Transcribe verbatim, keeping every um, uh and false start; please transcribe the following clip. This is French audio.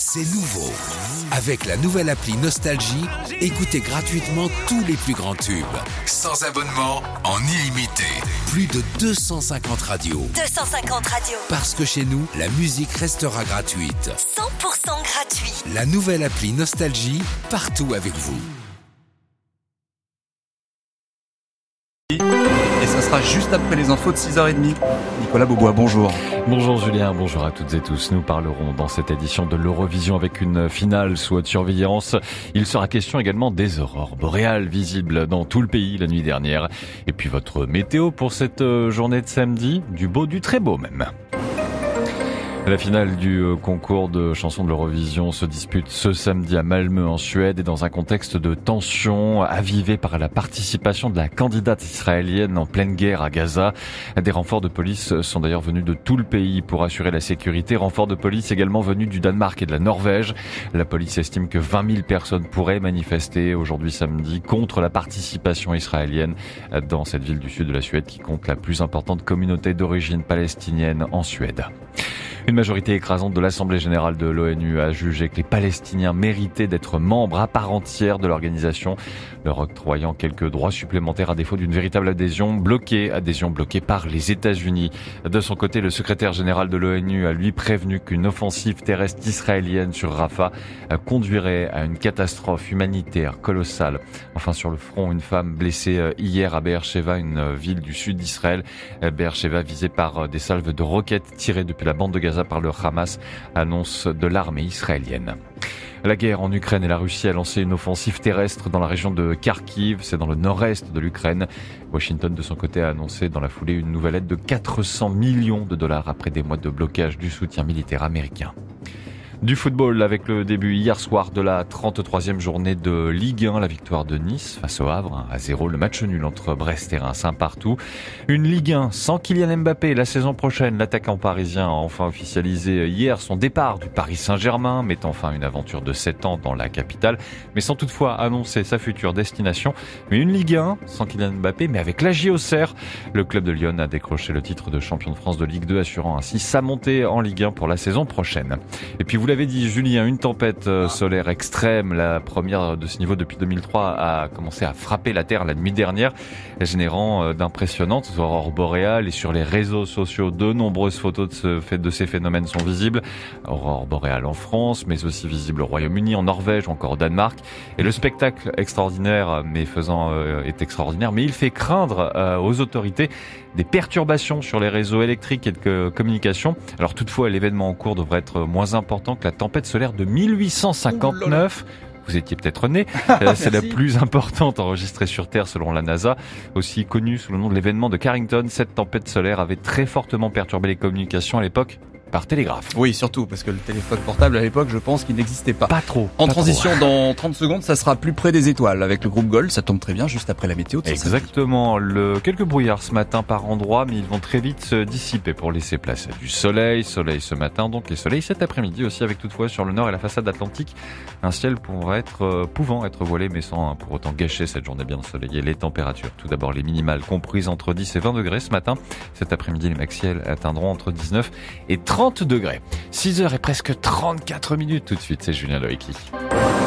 C'est nouveau. Avec la nouvelle appli Nostalgie, écoutez gratuitement tous les plus grands tubes. Sans abonnement, en illimité. Plus de deux cent cinquante radios. deux cent cinquante radios. Parce que chez nous, la musique restera gratuite. cent pour cent gratuit. La nouvelle appli Nostalgie, partout avec vous. Et ça sera juste après les infos de six heures trente. Nicolas Beaubois, bonjour. Bonjour Julien, bonjour à toutes et tous. Nous parlerons dans cette édition de l'Eurovision avec une finale sous haute surveillance. Il sera question également des aurores boréales visibles dans tout le pays la nuit dernière. Et puis votre météo pour cette journée de samedi, du beau, du très beau même. La finale du concours de chansons de l'Eurovision se dispute ce samedi à Malmö en Suède et dans un contexte de tension avivé par la participation de la candidate israélienne en pleine guerre à Gaza. Des renforts de police sont d'ailleurs venus de tout le pays pour assurer la sécurité. Renforts de police également venus du Danemark et de la Norvège. La police estime que vingt mille personnes pourraient manifester aujourd'hui samedi contre la participation israélienne dans cette ville du sud de la Suède qui compte la plus importante communauté d'origine palestinienne en Suède. Une majorité écrasante de l'Assemblée générale de l'ONU a jugé que les Palestiniens méritaient d'être membres à part entière de l'organisation, leur octroyant quelques droits supplémentaires à défaut d'une véritable adhésion bloquée, adhésion bloquée par les États-Unis. De son côté, le secrétaire général de l'ONU a lui prévenu qu'une offensive terrestre israélienne sur Rafah conduirait à une catastrophe humanitaire colossale. Enfin, sur le front, une femme blessée hier à Beersheva, une ville du sud d'Israël. Beersheva visée par des salves de roquettes tirées depuis la bande de Gaza par le Hamas, annonce de l'armée israélienne. La guerre en Ukraine et la Russie a lancé une offensive terrestre dans la région de Kharkiv, c'est dans le nord-est de l'Ukraine. Washington, de son côté, a annoncé dans la foulée une nouvelle aide de quatre cents millions de dollars après des mois de blocage du soutien militaire américain. Du football avec le début hier soir de la trente-troisième journée de Ligue un, la victoire de Nice face au Havre, à zéro, le match nul entre Brest et Reims, un partout. Une Ligue un sans Kylian Mbappé la saison prochaine. L'attaquant parisien a enfin officialisé hier son départ du Paris Saint-Germain, mettant fin à une aventure de sept ans dans la capitale, mais sans toutefois annoncer sa future destination. Mais une Ligue un sans Kylian Mbappé, mais avec l'A J Auxerre. Le club de Lyon a décroché le titre de champion de France de Ligue deux, assurant ainsi sa montée en Ligue un pour la saison prochaine. Et puis vous Vous l'avez dit, Julien, une tempête solaire extrême, la première de ce niveau depuis deux mille trois, a commencé à frapper la Terre la nuit dernière, générant d'impressionnantes aurores boréales. Et sur les réseaux sociaux, de nombreuses photos de, ce fait, de ces phénomènes sont visibles. Aurores boréales en France, mais aussi visibles au Royaume-Uni, en Norvège ou encore au Danemark. Et le spectacle extraordinaire, mais faisant, euh, est extraordinaire, mais il fait craindre euh, aux autorités des perturbations sur les réseaux électriques et de communication. Alors toutefois, l'événement en cours devrait être moins important que la tempête solaire de mille huit cent cinquante-neuf. Vous étiez peut-être né. C'est la plus importante enregistrée sur Terre selon la NASA. Aussi connue sous le nom de l'événement de Carrington, cette tempête solaire avait très fortement perturbé les communications à l'époque par télégraphe. Oui, surtout, parce que le téléphone portable à l'époque, je pense qu'il n'existait pas. Pas trop. En pas transition, trop. Dans trente secondes, ça sera plus près des étoiles avec le groupe Gold. Ça tombe très bien, juste après la météo. De Exactement. Le, quelques brouillards ce matin par endroits, mais ils vont très vite se dissiper pour laisser place à du soleil. Soleil ce matin, donc, et soleil cet après-midi aussi, avec toutefois sur le nord et la façade atlantique, un ciel pourrait être, euh, pouvant être voilé, mais sans hein, pour autant gâcher cette journée bien ensoleillée. Les températures, tout d'abord les minimales comprises entre dix et vingt degrés ce matin. Cet après-midi, les maxiels atteindront entre dix-neuf et trente degrés. six heures et presque trente-quatre minutes tout de suite, c'est Julien Loïki.